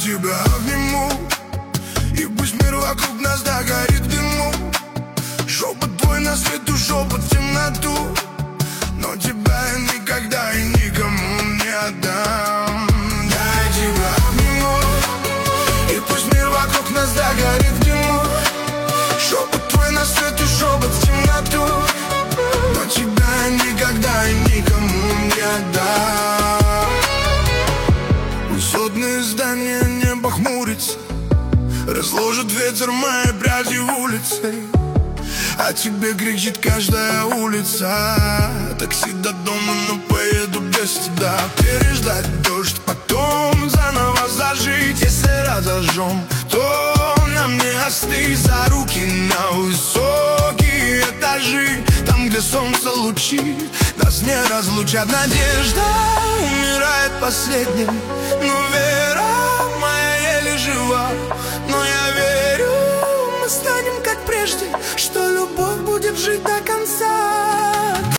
тебя обниму, и пусть мир вокруг нас догорит в дыму. Шепот твой на свету, шепот в темноту, но тебя я никогда и никому не отдам. Я тебя обниму, и пусть мир вокруг нас догорит в дыму. Шепот твой на свету, шепот в темноту, но тебя я никогда и никому не отдам. Высотные здания, небо хмурится, разложит ветер мои пряди улицы, а тебе кричит каждая улица. Такси до дома, но поеду без тебя. Переждать дождь, потом заново зажить. Если разожжем, то нам не остыть. За руки на высокие этажи, там, где солнце лучи нас не разлучат. Надежда умирает последним, но вера моя еле жива. Но я верю, мы станем как прежде, что любовь будет жить до конца.